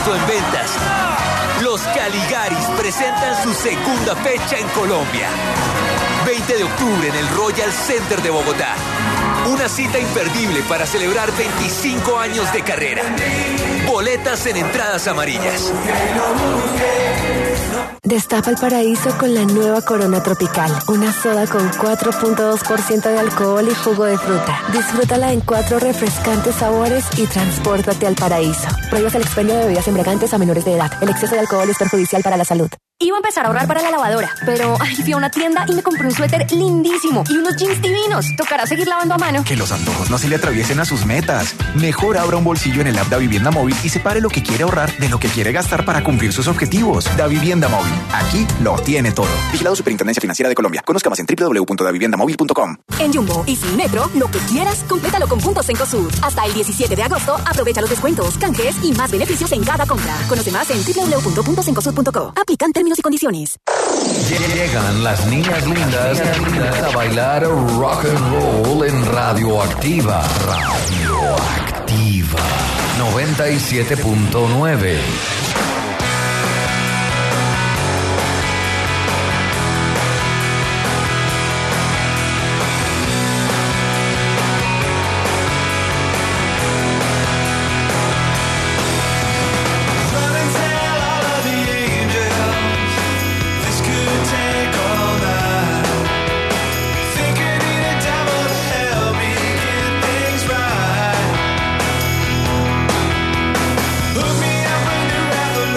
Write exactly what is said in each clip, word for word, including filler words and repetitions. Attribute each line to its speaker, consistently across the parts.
Speaker 1: puesto en ventas. Los Caligaris presentan su segunda fecha en Colombia. veinte de octubre en el Royal Center de Bogotá. Una cita imperdible para celebrar veinticinco años de carrera. Boletas en entradas amarillas.
Speaker 2: Destapa el paraíso con la nueva Corona Tropical. Una soda con cuatro punto dos por ciento de alcohol y jugo de fruta. Disfrútala en cuatro refrescantes sabores y transpórtate al paraíso. Prohíbas el expendio de bebidas embriagantes a menores de edad. El exceso de alcohol es perjudicial para la salud.
Speaker 3: Iba a empezar a ahorrar para la lavadora, pero ay, fui a una tienda y me compré un suéter lindísimo y unos jeans divinos. Tocará seguir lavando a mano.
Speaker 4: Que los antojos no se le atraviesen a sus metas. Mejor abra un bolsillo en el app Da Vivienda Móvil y separe lo que quiere ahorrar de lo que quiere gastar para cumplir sus objetivos. Da Vivienda Móvil. Aquí lo tiene todo. Vigilado Superintendencia Financiera de Colombia. Conozca más en doble u doble u doble u punto da vivienda móvil punto com.
Speaker 5: En Jumbo y Sin Metro, lo que quieras, complétalo con puntos Cencosud. Hasta el diecisiete de agosto, aprovecha los descuentos, canjes y más beneficios en cada compra. Conoce más en doble u doble u doble u punto cencosud punto co. Aplican términos y condiciones.
Speaker 6: Llegan las niñas lindas a bailar rock and roll en Radioactiva. Radioactiva noventa y siete punto nueve.
Speaker 7: Hook me up when you're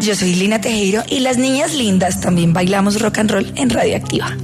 Speaker 7: Yo soy Lina Tejero y las niñas lindas también bailamos rock and roll en Radioactiva.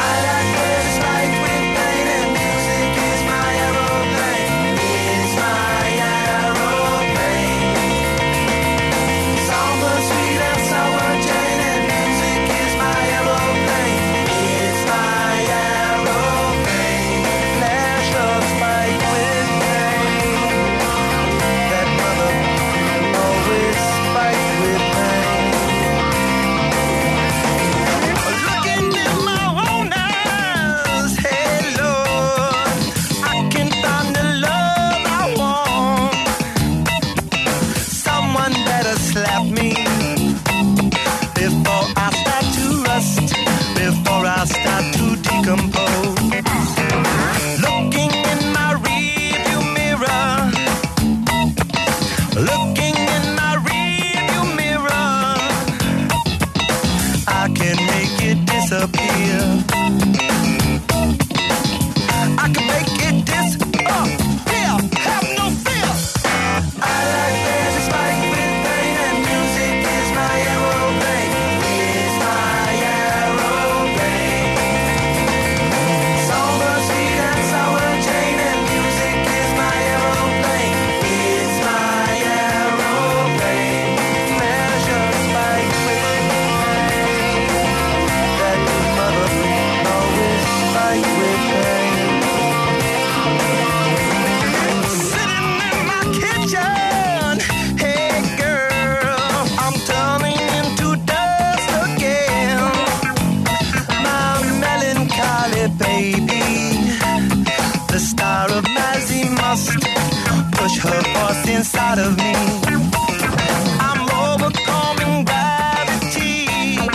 Speaker 8: Inside of me, I'm overcoming gravity.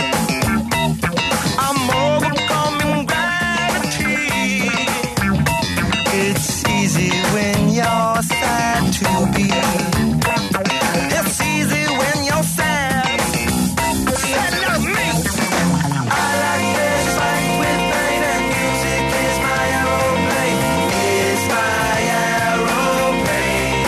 Speaker 8: I'm overcoming gravity. It's easy when you're sad to be. It's easy when you're sad. Sad like me. I like this fight with pain and music is my aeroplane. It's my aeroplane.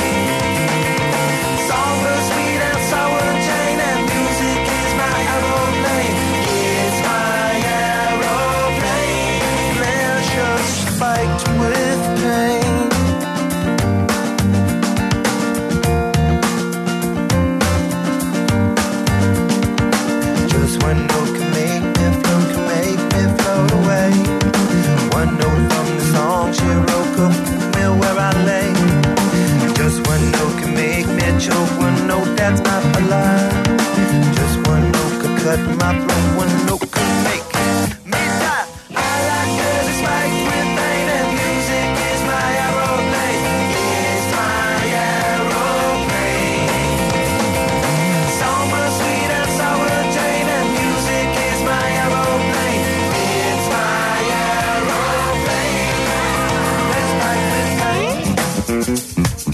Speaker 8: Choke one note, that's not a lie. Just one note could cut my throat, one note could make me die. I like good as fight with pain and music is my aeroplane. It's my aeroplane. Somber, sweet and sour Jane and music is my aeroplane. It's my aeroplane. Let's fight with pain.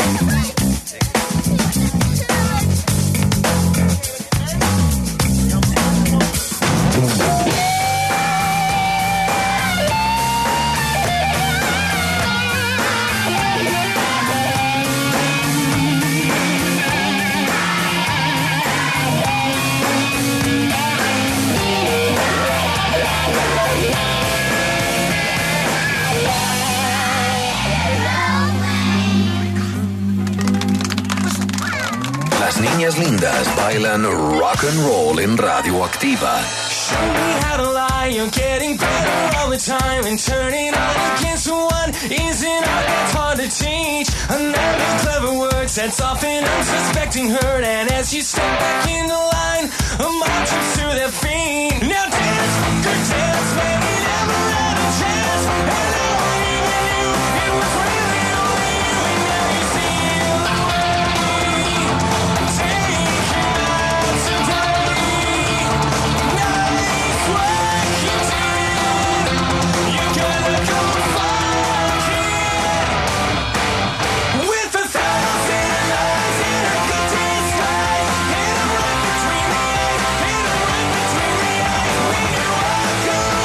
Speaker 6: Niñas lindas bailan rock and roll en Radioactiva.
Speaker 9: Show me how to lie, you're getting better all the time. And turning on against one isn't all that's hard to teach. Another clever word sets off an unsuspecting hurt. And as you step back in the line, a mob jumps to their feet. Now dance, good dance, baby, never had a chance. And I waited with you, it was really only you. And now you see it all. Go!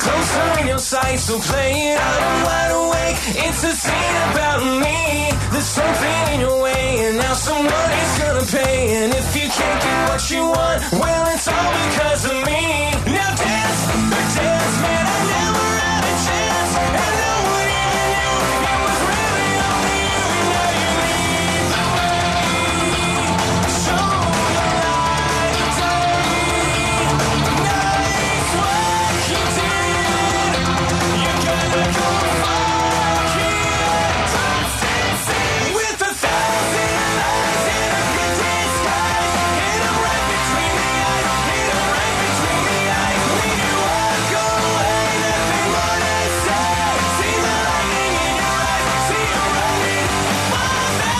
Speaker 9: closer in your sight, so play it out, I'm wide awake. It's a scene about me. There's something in your way, and now somebody's gonna pay. And if you can't get what you want, well, it's all because of me. Now dance, dance, man, I never had a chance. And no one even knew it was really only you. Now you lead the way. Show the light of day. Nice what you did. You gotta go fuck it. With a thousand lies in a good disguise. Hit 'em right between the eyes. Hit 'em right between the eyes. When you walk away, nothing more to say. See the lightning in your eyes. See you running for the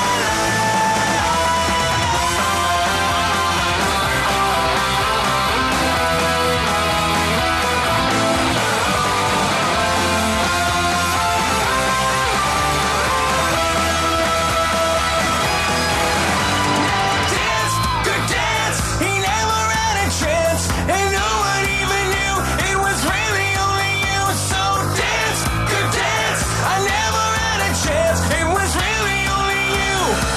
Speaker 9: dance, good dance. He never had a chance, and no one even knew it was really only you. So dance, good dance. I never had a chance. It was really only you.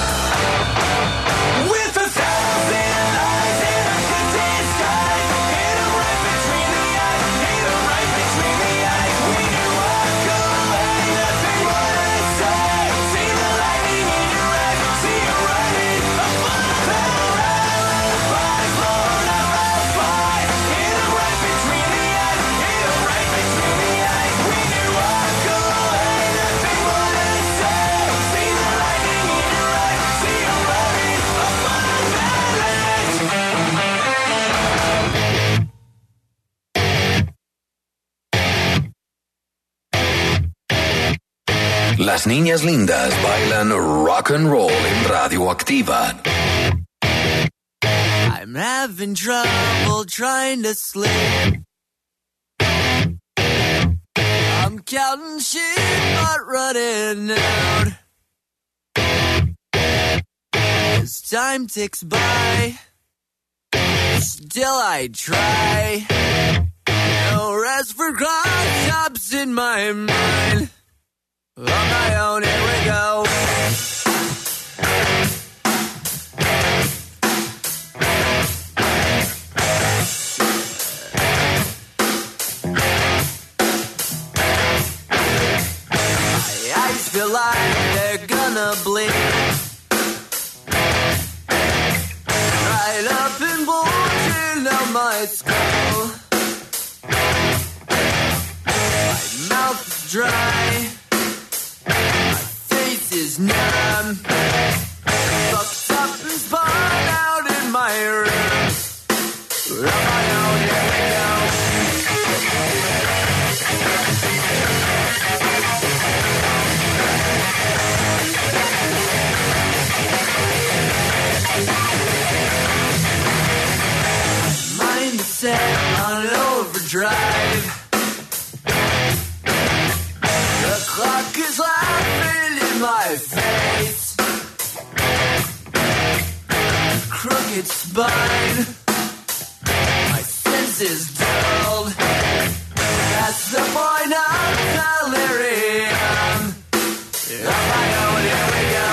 Speaker 9: With a thousand lies in a good disguise. Hit 'em right between the eyes. Hit 'em right between the eyes. When you walk away, nothing more to say. See the lightning in your eyes. See you running up on the fire floor of a fire. Hit 'em right between the eyes. Hit 'em right between the eyes. When you walk away, nothing more to say. See the lightning in your eyes. See you running up on the
Speaker 6: Las niñas lindas bailan rock and roll en Radioactiva.
Speaker 10: I'm having trouble trying to sleep. I'm counting sheep, but running out. As time ticks by, still I try. No rest for cross-chops in my mind. On my own, here we go. My eyes feel like they're gonna bleed. Right up and bulging out my skull. My mouth is dry. Is numb, fucked up and spun out in my room. On my own, here we go. Mind is set on overdrive. The clock is laughing in my face. Crooked spine. My senses dulled. That's the point of delirium. On my own, here we go.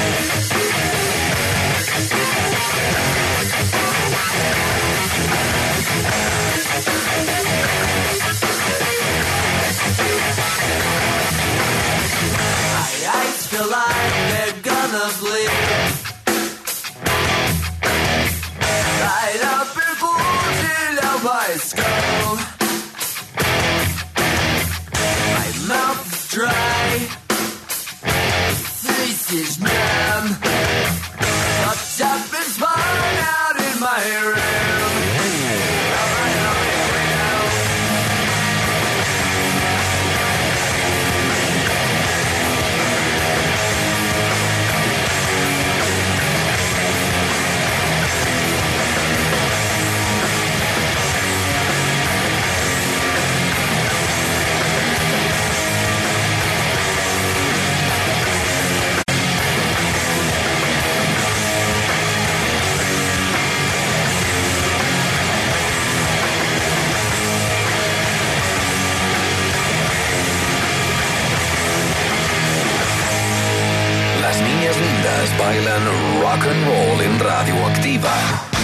Speaker 10: My eyes feel like they're gonna bleed. Right up and bulging out my skull. My mouth is dry. Face is numb. Fucked up and spun out in my room. On my own, here we go.
Speaker 6: niñas lindas bailan rock and roll en Radioactiva.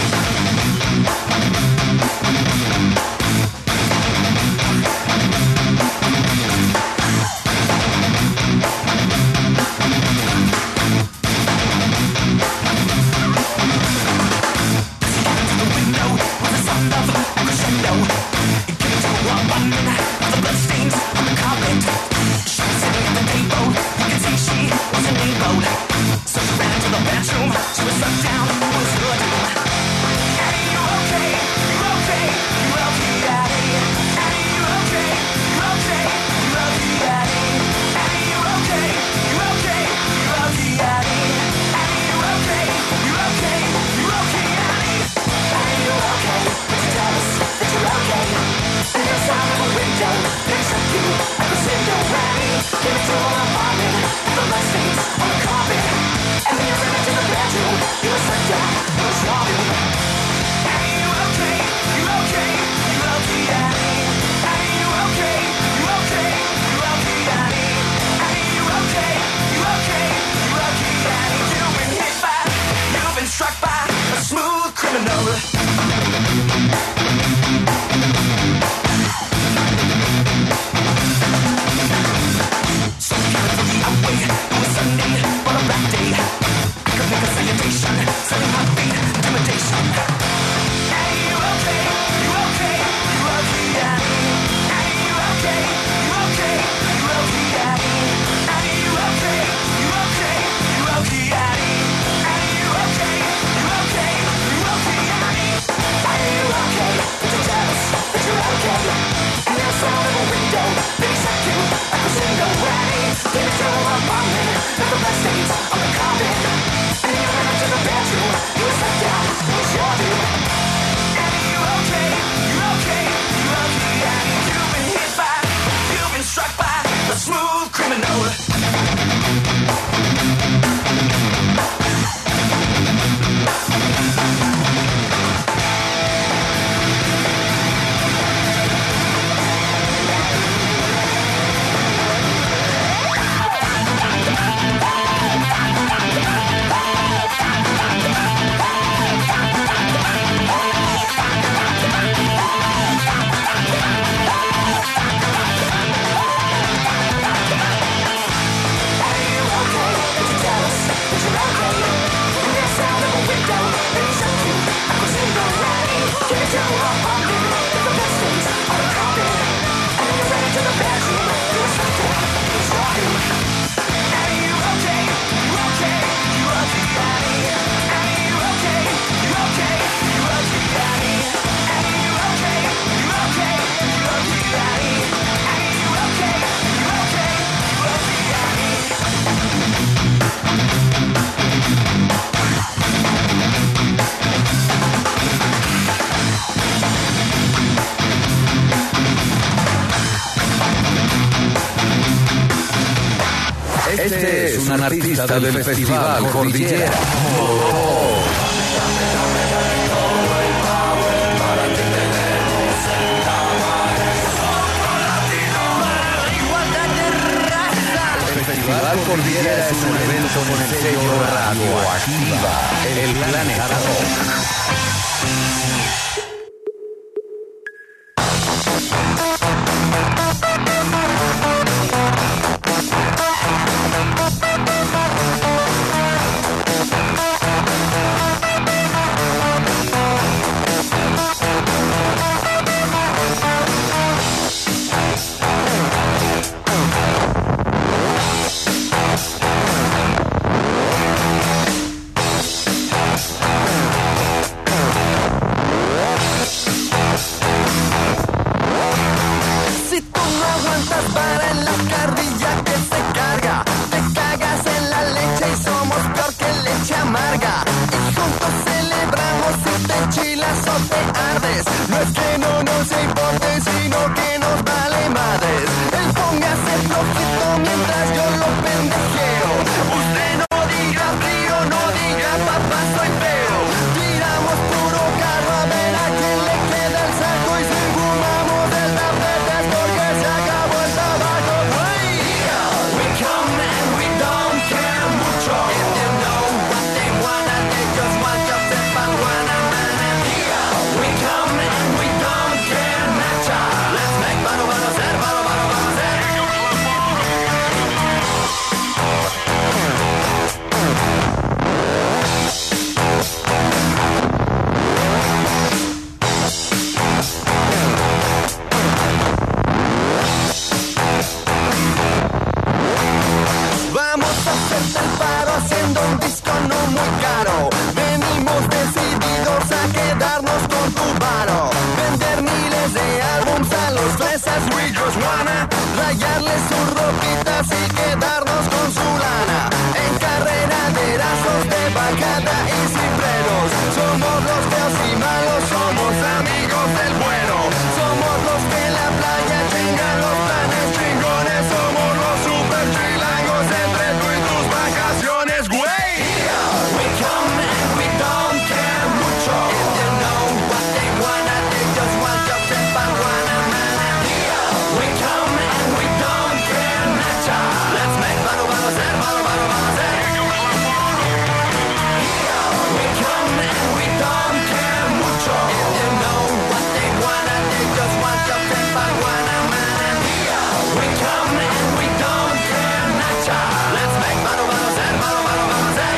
Speaker 6: Este es un artista del Festival Cordillera. El Festival Cordillera es un evento con el sello Radioactiva, el planeta rock.
Speaker 8: We come and we don't care mucho. al paro haciendo un disco no muy caro. Venimos decididos a quedarnos con tu varo. Vender miles de álbums a los fresas, we just wanna rayarles sus ropitas y quedarnos con su lana. En carrera de erazos, de bajada y cifreros. Somos los feos y malos, somos amigos del bueno. Somos los que en la playa chingan los planes chingones. Somos los super chilangos entre tú y tus vacaciones, güey. We come and we don't care mucho. If you know what they wanna, they just want your marijuana, man. We come and we don't care nacha. Let's make balo balo ser, balo balo balo ser. We come and we don't care mucho. If you know what they wanna, they just want your marijuana, man. We come and we don't care nacha. Let's make balo balo ser, balo balo balo ser.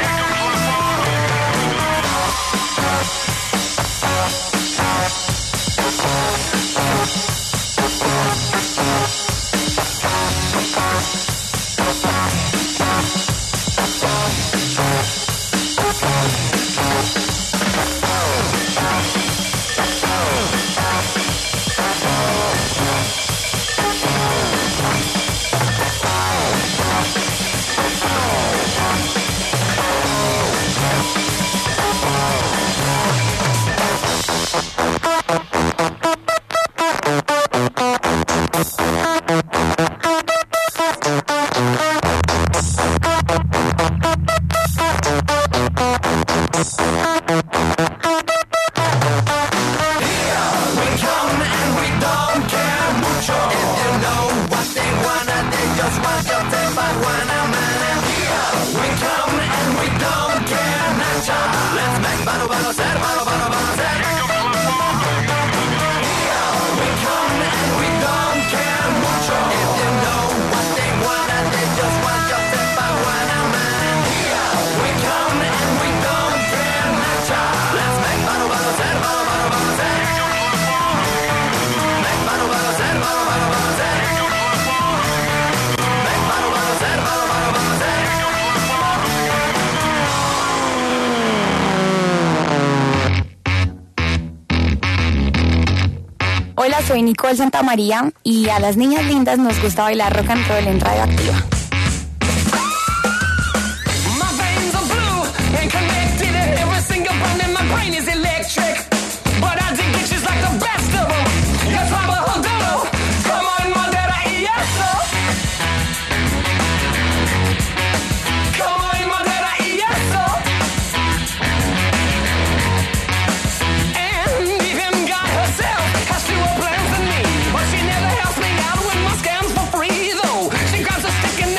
Speaker 11: Hola, soy Nicole Santamaría y a las niñas lindas nos gusta bailar rock and roll en Radio Activa.
Speaker 9: My veins are blue and connected, and every single bone in my brain is electric. But I dig bitches like the best of them. Yes, I'm a hoodoo. Come on, Madera y eso. Come on, Madera y eso. And even God herself has fewer plans than me, but she never helps me out with my scams for free, though. She grabs a stick and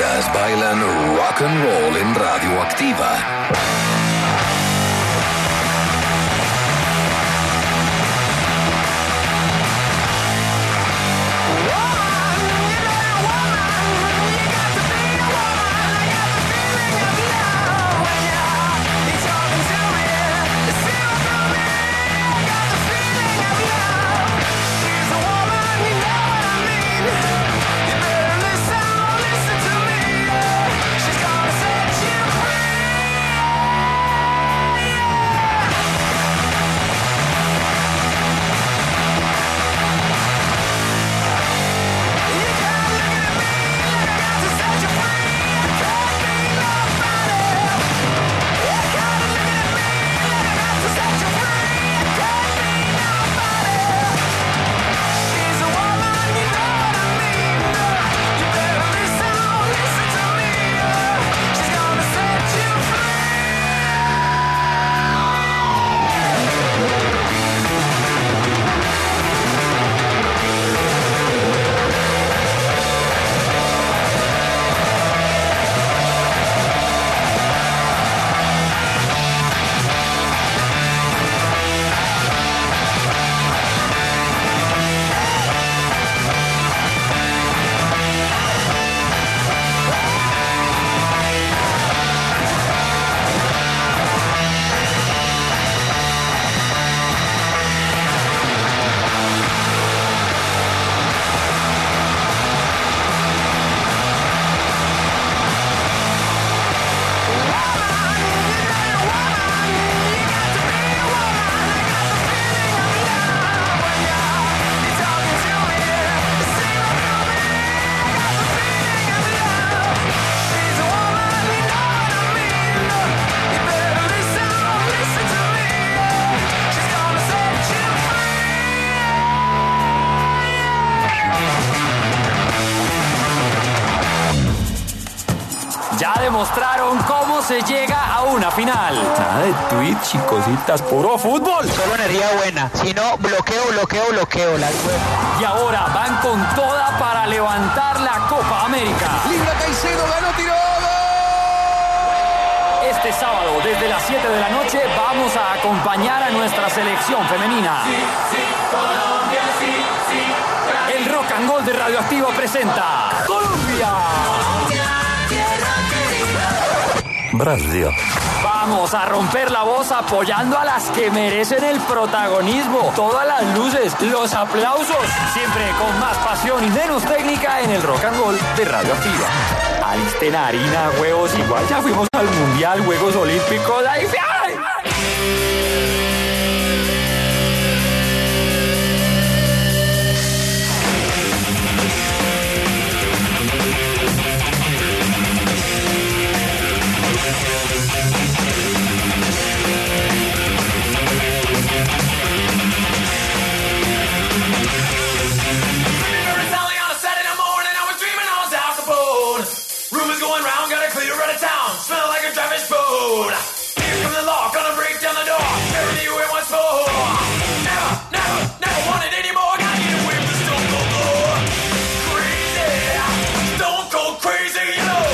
Speaker 6: lindas bailan rock and roll en Radioactiva.
Speaker 12: Ya demostraron cómo se llega a una final. Nada de tweets, chicositas, puro fútbol.
Speaker 13: Solo energía buena. Si no, bloqueo, bloqueo, bloqueo. Las
Speaker 12: y ahora van con toda para levantar la Copa América.
Speaker 6: Libra Caicedo, ganó, tiró.
Speaker 12: Este sábado, desde las siete de la noche, vamos a acompañar a nuestra selección femenina.
Speaker 9: Sí, sí, Colombia, sí, sí.
Speaker 12: El Rock and Roll de Radioactiva presenta Colombia.
Speaker 6: Brasil.
Speaker 12: Vamos a romper la voz apoyando a las que merecen el protagonismo. Todas las luces, los aplausos. Siempre con más pasión y menos técnica en el Rock and Roll de Radioactiva. Alisten harina, huevos, igual ya fuimos al Mundial, Juegos Olímpicos. ¡Ay, ay!
Speaker 9: Smell like a traffic food. Here from the law, gonna break down the door. Never knew it was for. Never, never, never wanted anymore. Gotta get away from Stone Cold Glow. Crazy, Stone Cold crazy, you know.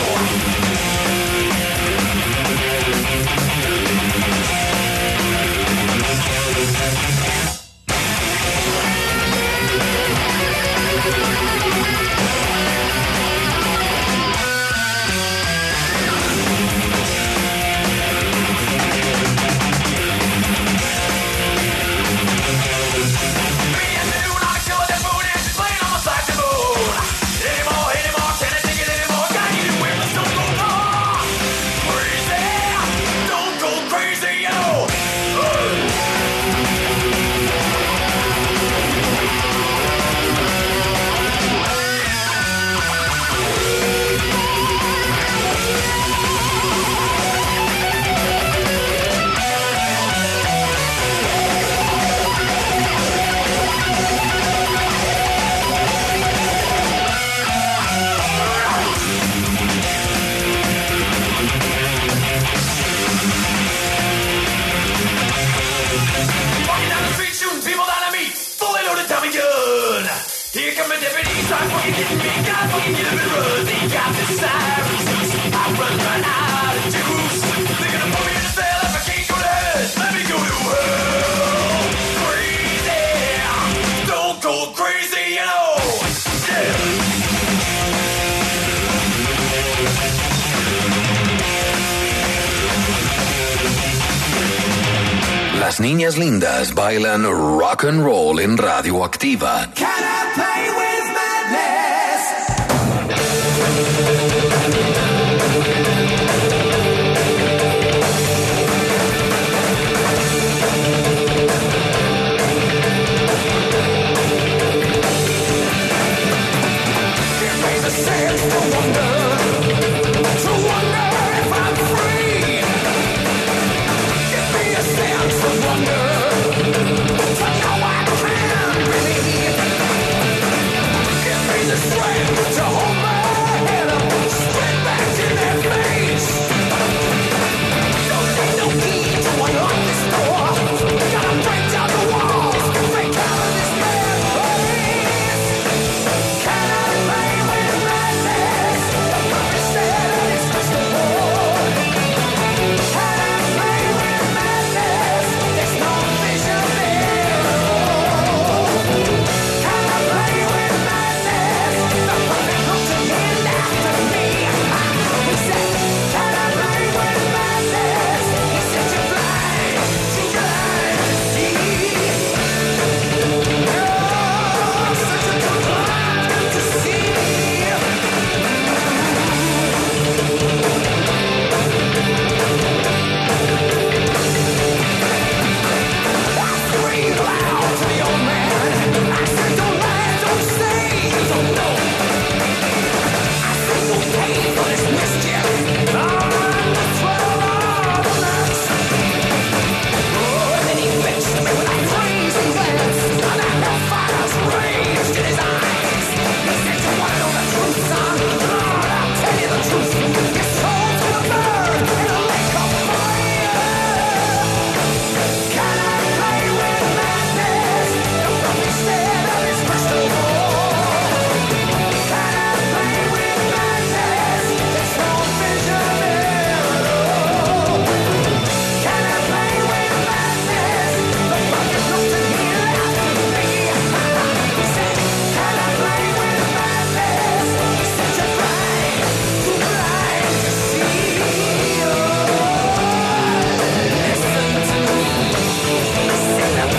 Speaker 6: Las niñas lindas bailan rock and roll en Radioactiva.
Speaker 8: Can I play with madness? Give me the sense to wonder, to wonder if I'm free. Give me a sense of wonder, to know I can believe. Give me the strength to hold my head up, straight back in their face. Don't need no key to unlock this door. Gotta break down the walls, break out of this bad place. Can I play with madness? The puppet said that it's crystal ball. Can I play with madness? There's no vision there at all. Can I play with madness? The puppet looked at me and laughed at me. He said, can I play with madness? He said, you're blind, too blind to see. Oh, such a too blind to see. I screamed loud to the old man. I said, don't lie, don't say you don't know. I said, you pay for this mischief. I'm the twelve of the nuts. Oh, and then he fixed me with a crazy glance, and that hellfire's raged in his eyes. He said, you wanna know the truth, son? Lord, I'll tell you the truth. Your soul's gonna burn in a lake of fire. Can I play with madness? The puppet said that it's crystal ball. Can I play with madness? There's no vision there at all. Can I play with madness? The puppet looked at me and laughed at me. He said, can I play with madness? He said, you're blind, too blind to see. Listen to me. I said, the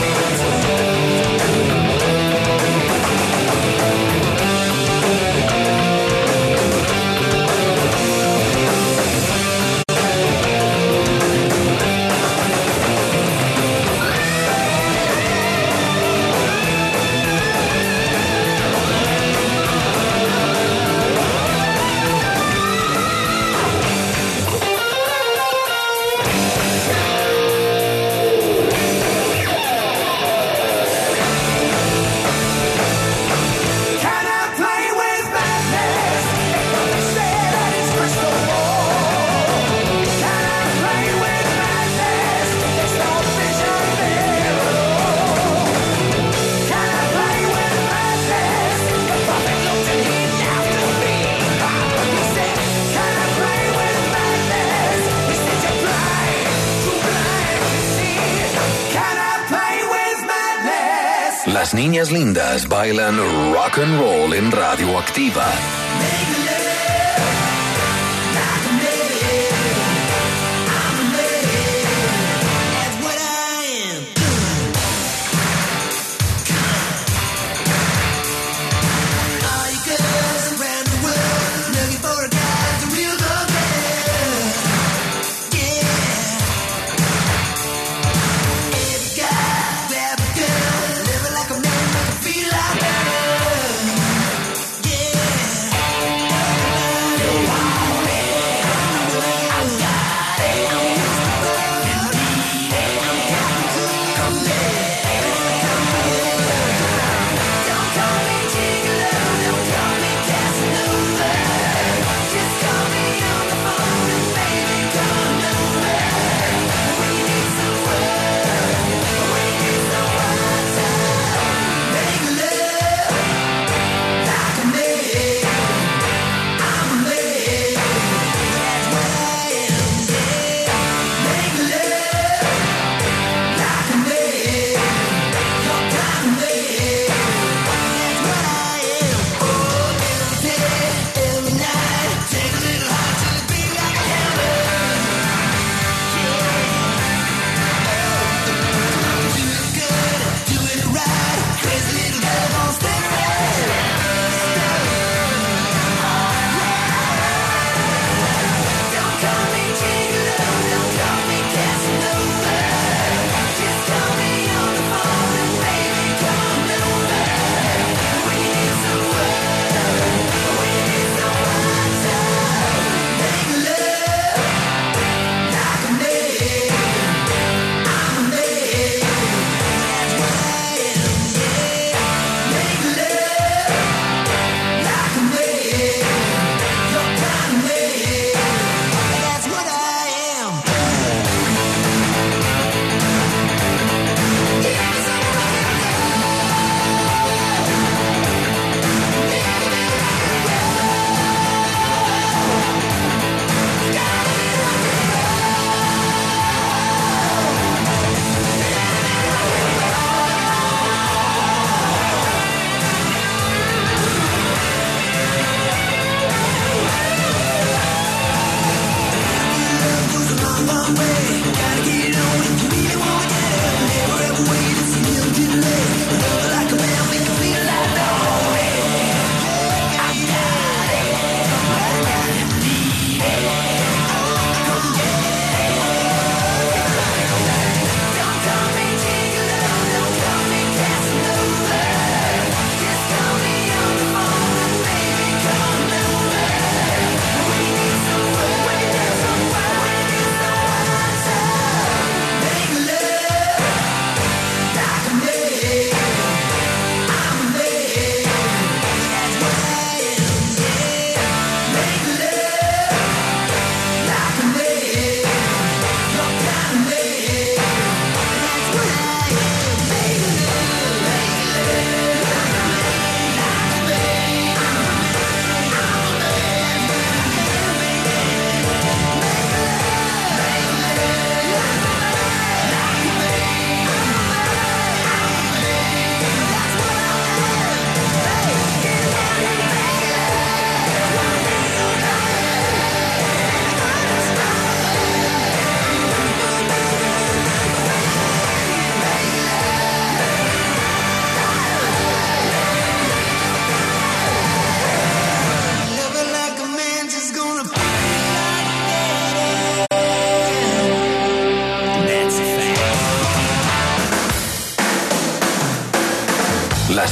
Speaker 8: Can I play with madness? The puppet said that it's crystal ball. Can I play with madness? There's no vision there at all. Can I play with madness? The puppet looked at me and laughed at me. He said, can I play with madness? He said, you're blind, too blind to see. Can I play with madness?
Speaker 6: Las niñas lindas bailan rock and roll en Radioactiva.
Speaker 8: Living like a man, make me feel like better. Yeah.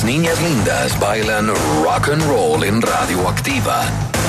Speaker 6: niñas lindas bailan rock and roll en Radioactiva.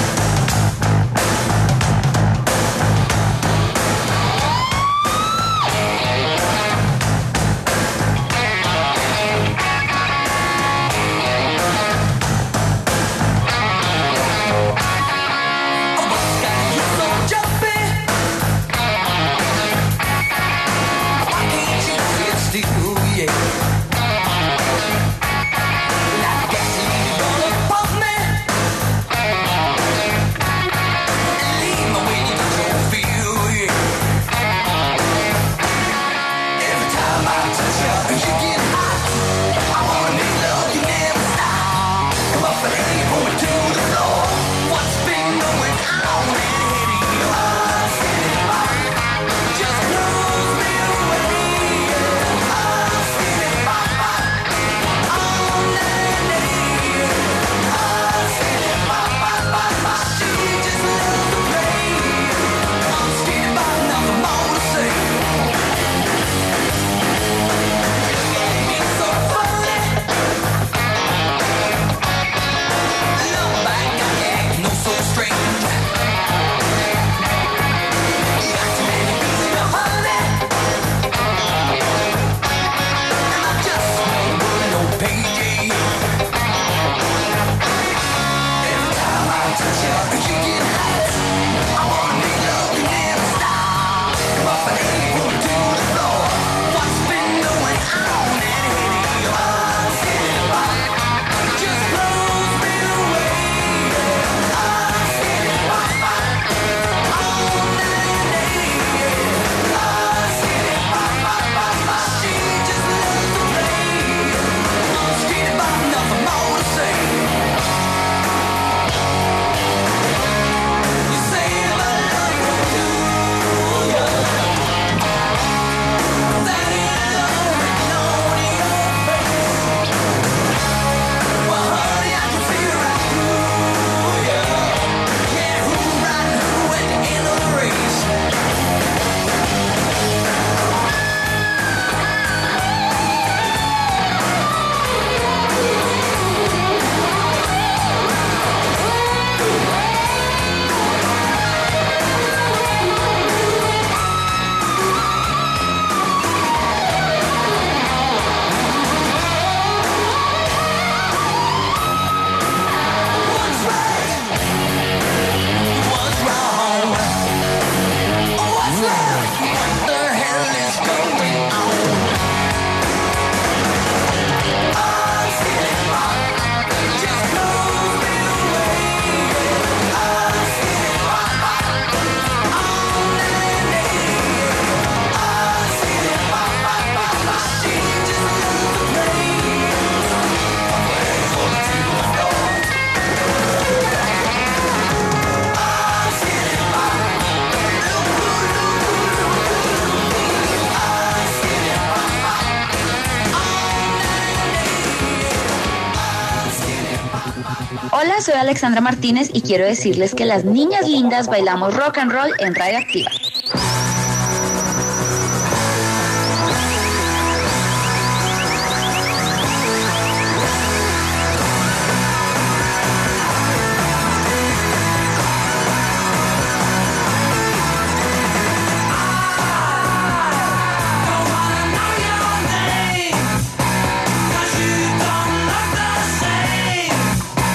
Speaker 11: Hola, soy Alexandra Martínez y quiero decirles que las niñas lindas bailamos rock and roll en Radioactiva.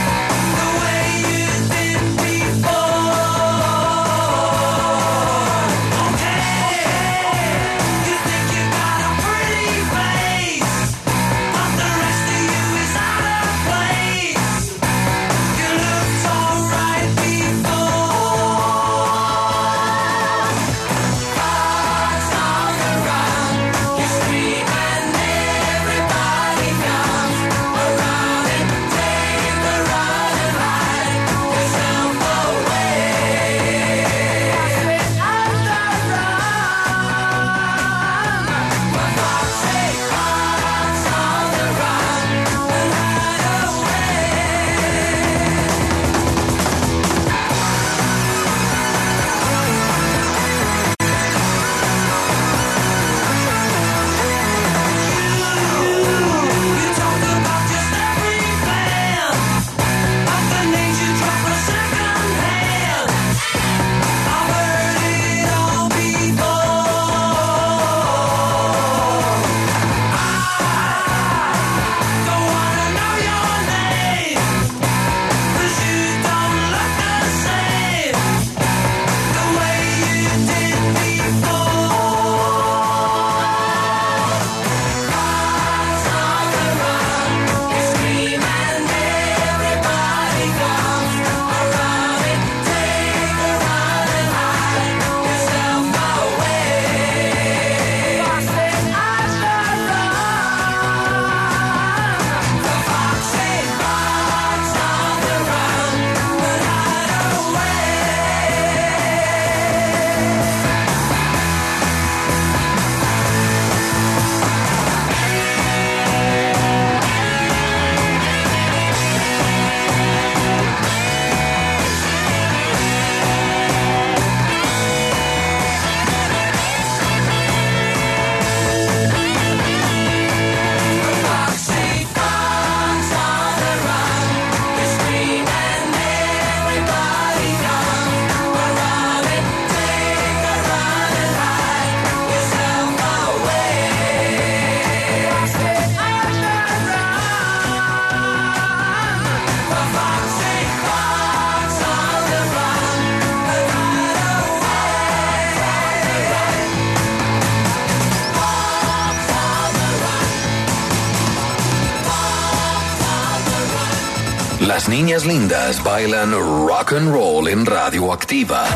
Speaker 9: Before
Speaker 6: Las niñas lindas bailan rock and roll en Radioactiva.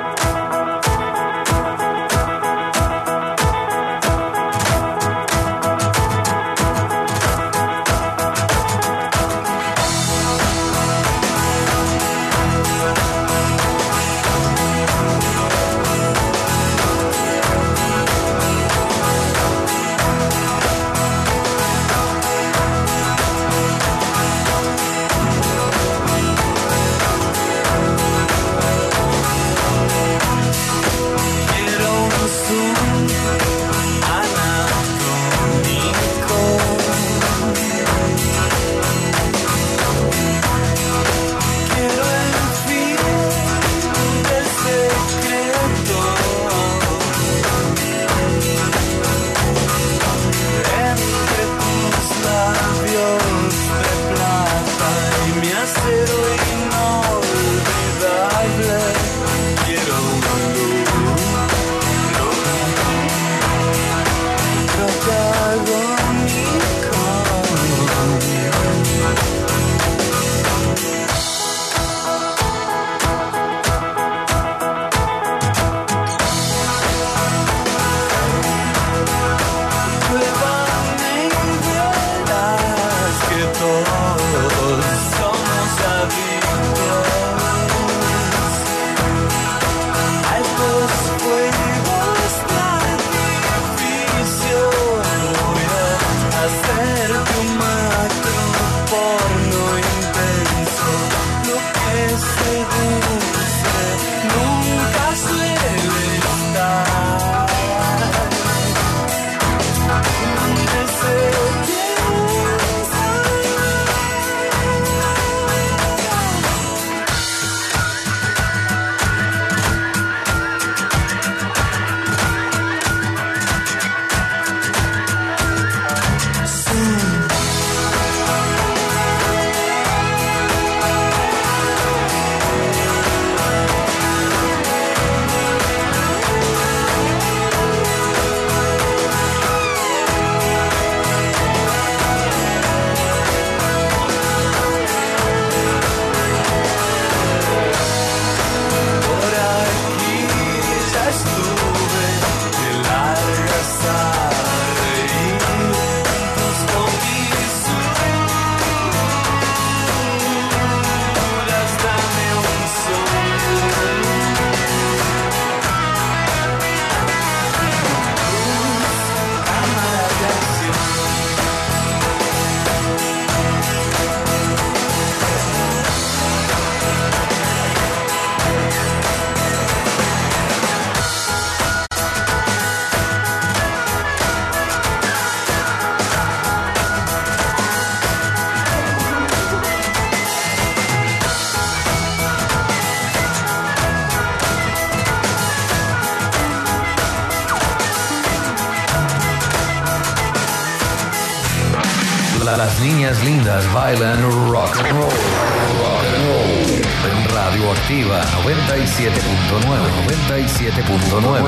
Speaker 6: Las niñas lindas bailan rock and roll, rock and roll en Radioactiva noventa y siete punto nueve, noventa y siete punto nueve.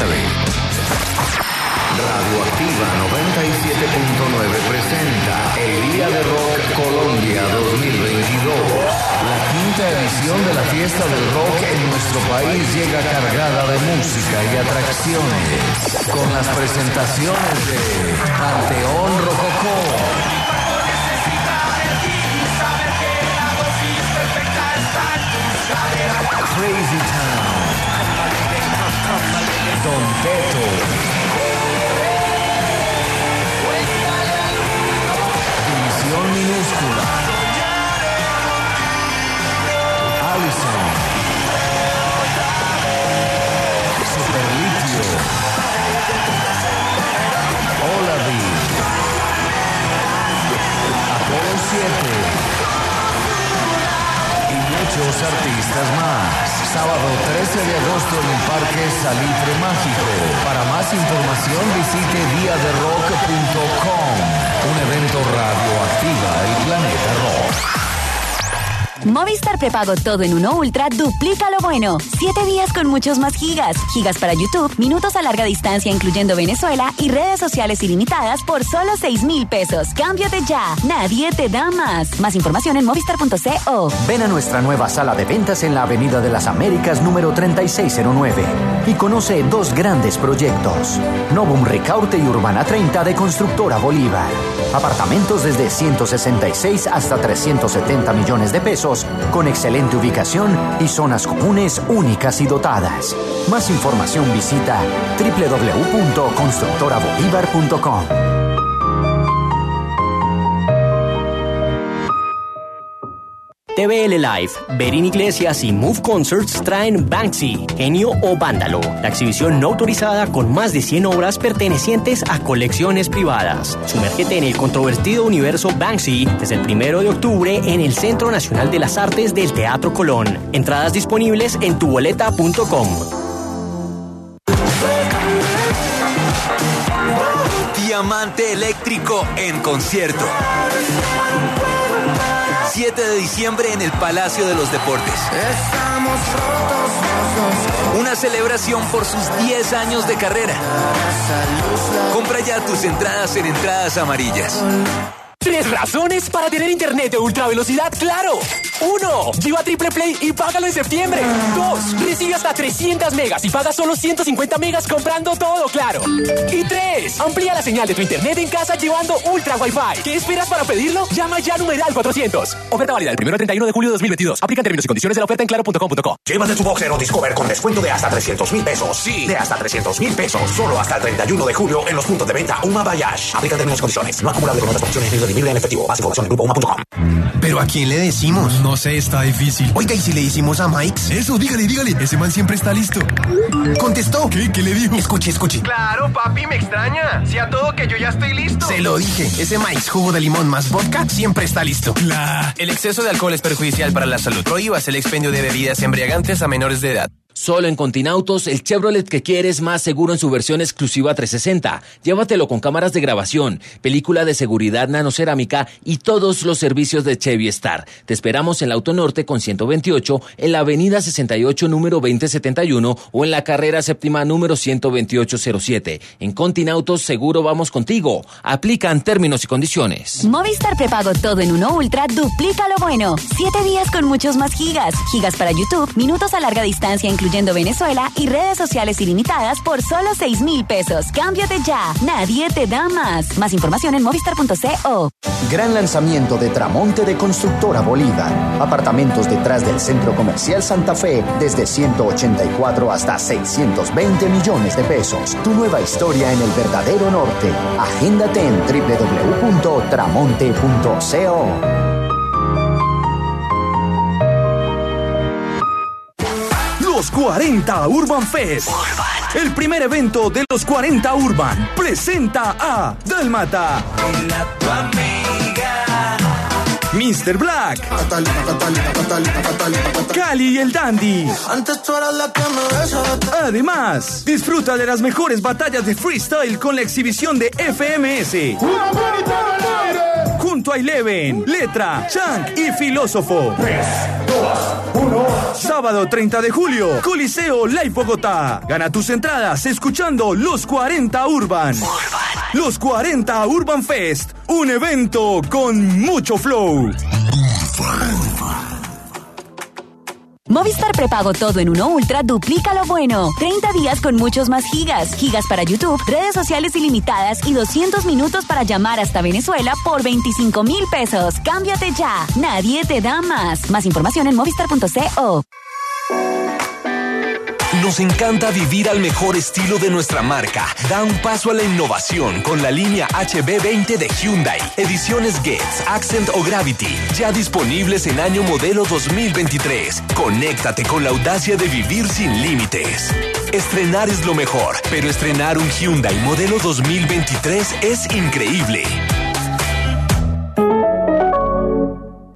Speaker 6: Radioactiva noventa y siete punto nueve presenta el Día de Rock Colombia dos mil veintidós. La quinta edición de la fiesta del rock en nuestro país llega cargada de música y atracciones, con las presentaciones de Panteón Rococó, Crazy Town, Don Teto, División Minúscula, Allison, Superlitio, Olavi, Apolo siete y muchos artistas más. Sábado trece de agosto en el Parque Salitre Mágico. Para más información visite dia de rock punto com. Un evento Radioactiva, el planeta rock.
Speaker 3: Movistar prepago todo en uno Ultra duplica lo bueno. Siete días con muchos más gigas. Gigas para YouTube, minutos a larga distancia incluyendo Venezuela y redes sociales ilimitadas por solo seis mil pesos. Cámbiate ya. Nadie te da más. Más información en movistar punto co.
Speaker 14: Ven a nuestra nueva sala de ventas en la Avenida de las Américas número treinta y seis cero nueve y conoce dos grandes proyectos. Novum Ricaurte y Urbana treinta de Constructora Bolívar. Apartamentos desde ciento sesenta y seis hasta trescientos setenta millones de pesos, con excelente ubicación y zonas comunes únicas y dotadas. Más información visita doble u doble u doble u punto constructora bolívar punto com.
Speaker 15: T V L Live, Berín Iglesias y Move Concerts traen Banksy, Genio o Vándalo, la exhibición no autorizada con más de cien obras pertenecientes a colecciones privadas. Sumérgete en el controvertido universo Banksy desde el primero de octubre en el Centro Nacional de las Artes del Teatro Colón. Entradas disponibles en tu boleta punto com.
Speaker 1: Diamante Eléctrico en concierto. siete de diciembre en el Palacio de los Deportes. Una celebración por sus diez años de carrera. Compra ya tus entradas en Entradas Amarillas.
Speaker 16: Tres razones para tener internet de ultra velocidad Claro. Uno, lleva Triple Play y págalo en septiembre. Dos, recibe hasta trescientas megas y paga solo ciento cincuenta megas comprando todo Claro. Y tres, amplía la señal de tu internet en casa llevando Ultra Wi-Fi. ¿Qué esperas para pedirlo? Llama ya a numeral cuatrocientos. Oferta válida del primero al treinta y uno de julio de dos mil veintidós. Aplican términos y condiciones de la oferta en claro punto com punto co.
Speaker 17: Llévate tu Boxer o Discover con descuento de hasta trescientos mil pesos. Sí, de hasta trescientos mil pesos. Solo hasta el treinta y uno de julio en los puntos de venta Uma Bayash. Aplican términos y condiciones. No acumulable con otras promociones ni redimible en efectivo. Más información en grupo uma punto com.
Speaker 18: ¿Pero a quién le decimos? No sé, está difícil. Oiga, ¿y si le decimos a Mike? Eso, dígale, dígale. Ese man siempre está listo. ¿Contestó? ¿Qué? ¿Qué le dijo? Escuche, escuche.
Speaker 19: Claro, papi, me extraña. Si a todo que yo ya estoy listo.
Speaker 18: Se lo dije. Ese Mike's jugo de limón más vodka siempre está listo. Claro.
Speaker 20: El exceso de alcohol es perjudicial para la salud. Prohíbas el expendio de bebidas embriagantes a menores de edad.
Speaker 12: Solo en Continautos, el Chevrolet que quieres más seguro en su versión exclusiva trescientos sesenta. Llévatelo con cámaras de grabación, película de seguridad nanocerámica y todos los servicios de Chevy Star. Te esperamos en la Autonorte con ciento veintiocho, en la Avenida sesenta y ocho número veinte setenta y uno o en la Carrera Séptima número ciento veintiocho cero siete. En Continautos seguro vamos contigo. Aplican términos y condiciones.
Speaker 3: Movistar prepago todo en uno Ultra duplica lo bueno. Siete días con muchos más gigas. Gigas para YouTube, minutos a larga distancia incluyendo Venezuela y redes sociales ilimitadas por solo seis mil pesos. Cámbiate ya. Nadie te da más. Más información en movistar punto co.
Speaker 14: Gran lanzamiento de Tramonte de Constructora Bolívar. Apartamentos detrás del Centro Comercial Santa Fe desde ciento ochenta y cuatro hasta seiscientos veinte millones de pesos. Tu nueva historia en el verdadero norte. Agéndate en doble u doble u doble u punto tramonte punto co.
Speaker 21: Los cuarenta Urban Fest. Urban. El primer evento de los cuarenta Urban presenta a Dálmata, mister Black, Cali y el Dandy. Además, disfruta de las mejores batallas de freestyle con la exhibición de F M S. Junto a Eleven, Letra, Chunk y Filósofo. tres, dos, uno. Sábado treinta de julio, Coliseo Live Bogotá. Gana tus entradas escuchando Los cuarenta Urban. Urban. Los cuarenta Urban Fest, un evento con mucho flow.
Speaker 3: Movistar prepago todo en uno Ultra duplica lo bueno. treinta días con muchos más gigas. Gigas para YouTube, redes sociales ilimitadas y doscientos minutos para llamar hasta Venezuela por veinticinco mil pesos. Cámbiate ya. Nadie te da más. Más información en movistar punto co.
Speaker 1: Nos encanta vivir al mejor estilo de nuestra marca. Da un paso a la innovación con la línea H B veinte de Hyundai. Ediciones Getz, Accent o Gravity. Ya disponibles en año modelo dos mil veintitrés. Conéctate con la audacia de vivir sin límites. Estrenar es lo mejor, pero estrenar un Hyundai modelo dos mil veintitrés es increíble.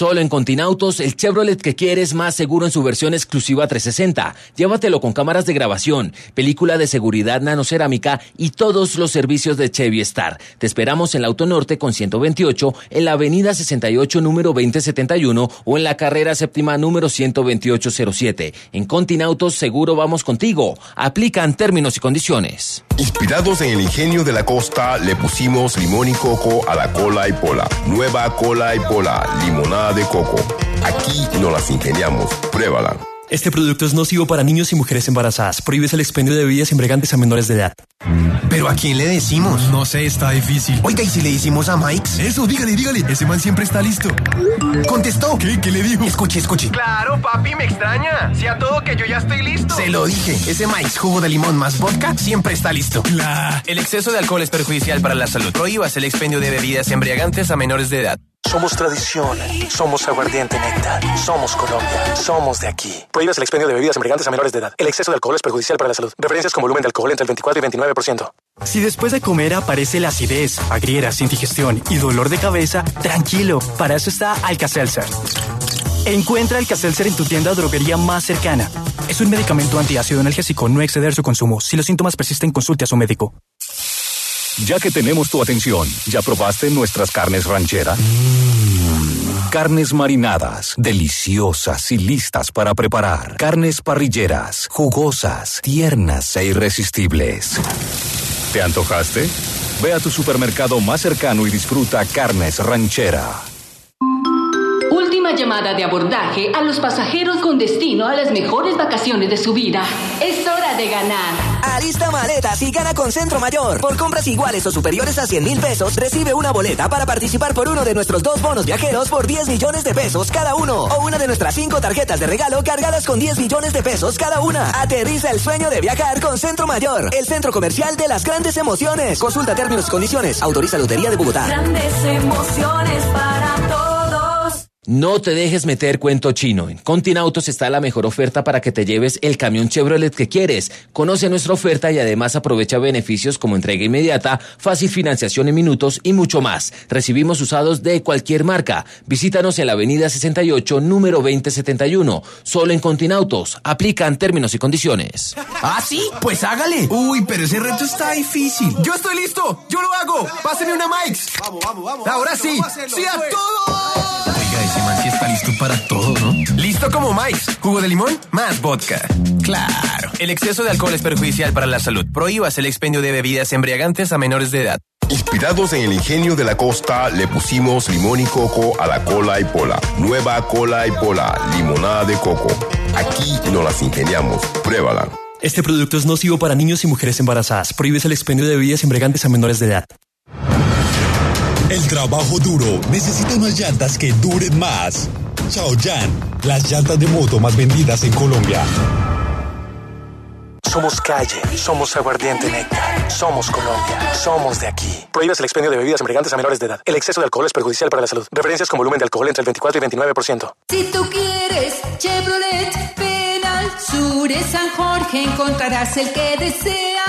Speaker 2: Solo en Continautos, el Chevrolet que quieres más seguro en su versión exclusiva trescientos sesenta. Llévatelo con cámaras de grabación, película de seguridad nanocerámica y todos los servicios de Chevy Star. Te esperamos en la Autonorte con ciento veintiocho, en la Avenida sesenta y ocho número veinte setenta y uno o en la carrera séptima número ciento veintiocho cero siete. En Continautos, seguro vamos contigo. Aplican términos y condiciones.
Speaker 22: Inspirados en el ingenio de la costa, le pusimos limón y coco a la cola y pola. Nueva cola y pola, limonada de coco. Aquí nos las ingeniamos. Pruébala.
Speaker 23: Este producto es nocivo para niños y mujeres embarazadas. Prohíbes el expendio de bebidas embriagantes a menores de edad.
Speaker 18: ¿Pero a quién le decimos? No sé, está difícil. Oiga, ¿y si le decimos a Mike? Eso, dígale, dígale. Ese man siempre está listo. ¿Contestó? ¿Qué? ¿Qué le dijo? Escuche, escuche.
Speaker 19: Claro, papi, me extraña. Si a todo que yo ya estoy listo.
Speaker 18: Se lo dije. Ese Mike's jugo de limón más vodka siempre está listo.
Speaker 20: Claro. El exceso de alcohol es perjudicial para la salud. Prohíbas el expendio de bebidas embriagantes a menores de edad.
Speaker 24: Somos tradición, somos aguardiente néctar, somos Colombia, somos de aquí. Prohíbes el expendio de bebidas embriagantes a menores de edad. El exceso de alcohol es perjudicial para la salud. Referencias con volumen de alcohol entre el veinticuatro y veintinueve por ciento.
Speaker 16: Si después de comer aparece la acidez, agrieras, indigestión y dolor de cabeza, tranquilo, para eso está Alka-Seltzer. Encuentra Alka-Seltzer en tu tienda o droguería más cercana. Es un medicamento antiácido analgésico, no exceder su consumo. Si los síntomas persisten, consulte a su médico.
Speaker 25: Ya que tenemos tu atención, ¿ya probaste nuestras carnes ranchera? Mm. Carnes marinadas, deliciosas y listas para preparar. Carnes parrilleras, jugosas, tiernas e irresistibles. ¿Te antojaste? Ve a tu supermercado más cercano y disfruta Carnes Ranchera.
Speaker 26: Última llamada de abordaje a los pasajeros con destino a las mejores vacaciones de su vida. Es hora de ganar.
Speaker 27: Alista maletas y gana con Centro Mayor. Por compras iguales o superiores a cien mil pesos, recibe una boleta para participar por uno de nuestros dos bonos viajeros por diez millones de pesos cada uno. O una de nuestras cinco tarjetas de regalo cargadas con diez millones de pesos cada una. Aterriza el sueño de viajar con Centro Mayor, el centro comercial de las grandes emociones. Consulta términos y condiciones. Autoriza Lotería de Bogotá.
Speaker 26: Grandes emociones para todos.
Speaker 2: No te dejes meter cuento chino. En Continautos está la mejor oferta para que te lleves el camión Chevrolet que quieres. Conoce nuestra oferta y además aprovecha beneficios como entrega inmediata, fácil financiación en minutos y mucho más. Recibimos usados de cualquier marca. Visítanos en la Avenida sesenta y ocho, número veinte setenta y uno. Solo en Continautos. Aplican términos y condiciones.
Speaker 18: ¿Ah, sí? Pues hágale. Uy, pero ese reto está difícil.
Speaker 19: Yo estoy listo. Yo lo hago. Páseme una Mike's.
Speaker 18: Vamos, vamos, vamos.
Speaker 19: Ahora
Speaker 18: vamos,
Speaker 19: sí.
Speaker 18: vamos a hacerlo,
Speaker 19: ¡Sí a
Speaker 18: pues.
Speaker 19: todo!
Speaker 18: Oiga, ese man sí está listo para todo, ¿no?
Speaker 19: Listo como Mike's. Jugo de limón más vodka.
Speaker 20: Claro. El exceso de alcohol es perjudicial para la salud. Prohíbas el expendio de bebidas embriagantes a menores de edad.
Speaker 22: Inspirados en el ingenio de la costa, le pusimos limón y coco a la cola y pola. Nueva cola y pola, limonada de coco. Aquí nos las ingeniamos. Pruébala.
Speaker 23: Este producto es nocivo para niños y mujeres embarazadas. Prohíbes el expendio de bebidas embriagantes a menores de edad.
Speaker 28: El trabajo duro necesita unas llantas que duren más. Chaoyan, las llantas de moto más vendidas en Colombia.
Speaker 24: Somos calle, somos aguardiente néctar, somos Colombia, somos de aquí. Prohíbes el expendio de bebidas embriagantes a menores de edad. El exceso de alcohol es perjudicial para la salud. Referencias con volumen de alcohol entre el veinticuatro y veintinueve por ciento.
Speaker 26: Si tú quieres Chevrolet, ven al sur de San Jorge, encontrarás el que deseas.